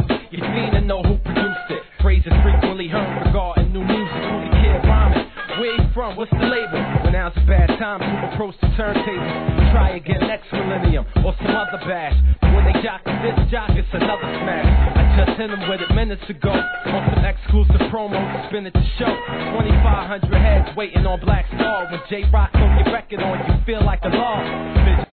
You fiend know who produced it. Phrases frequently heard regarding new music. Who the kid rhyming? Where he from? What's the label? When now's a bad time to approach the turntables. Try again next millennium or some other bash. But when they jock this jock, it's another smash. I just hit them with it minutes ago on some exclusive promos to spin at the show. 2,500 heads waiting on Black Star. When J-Rock on your record on, you feel like a law.